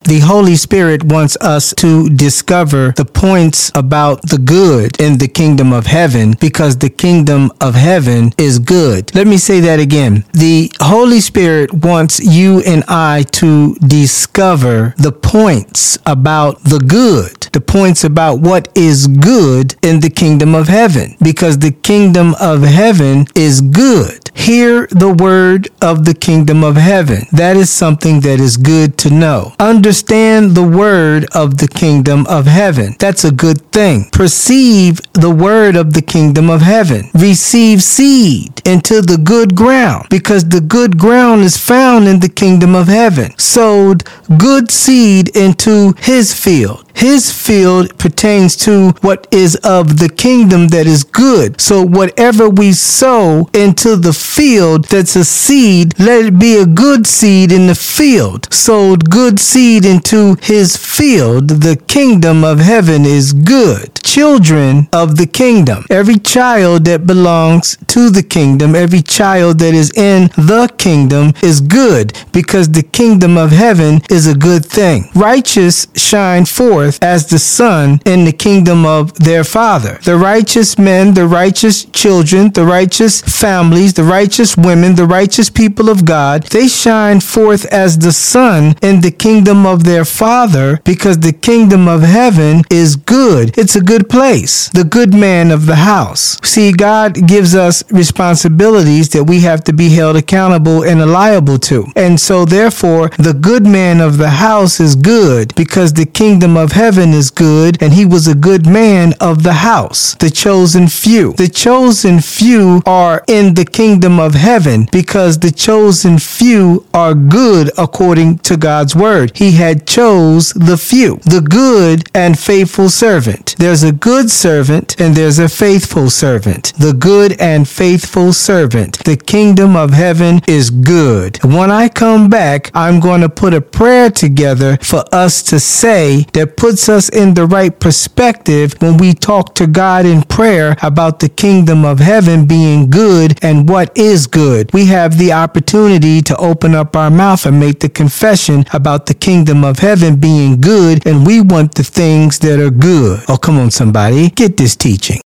The Holy Spirit wants us to discover the points about the good in the kingdom of heaven, because the kingdom of heaven is good. Let me say that again. The Holy Spirit wants you and I to discover the points about the good, the points about what is good in the kingdom of heaven, because the kingdom of heaven is good. Hear the word of the kingdom of heaven. That is something that is good to know. Understand the word of the kingdom of heaven. That's a good thing. Perceive the word of the kingdom of heaven. Receive seed into the good ground, because the good ground is found in the kingdom of heaven. Sowed good seed into his field. His field pertains to what is of the kingdom that is good. So whatever we sow into the field that's a seed, let it be a good seed in the field. Sowed good seed into his field. The kingdom of heaven is good. Children of the kingdom. Every child that belongs to the kingdom, every child that is in the kingdom is good, because the kingdom of heaven is a good thing. Righteous shine forth as the sun in the kingdom of their Father. The righteous men, the righteous children, the righteous families, the righteous women, the righteous people of God, they shine forth as the sun in the kingdom of their Father, because the kingdom of heaven is good. It's a good place. The good man of the house. See, God gives us responsibilities that we have to be held accountable and liable to. And so therefore, the good man of the house is good, because the kingdom of heaven is good, and he was a good man of the house. The chosen few. The chosen few are in the kingdom of heaven, because the chosen few are good according to God's word. He had chose the few. The good and faithful servant. There's a good servant and there's a faithful servant. The good and faithful servant. The kingdom of heaven is good. When I come back, I'm going to put a prayer together for us to say that puts us in the right perspective when we talk to God in prayer about the kingdom of heaven being good and what is good. We have the opportunity to open up our mouth and make the confession about the kingdom of heaven being good, and we want the things that are good. Oh, come on, somebody. Get this teaching.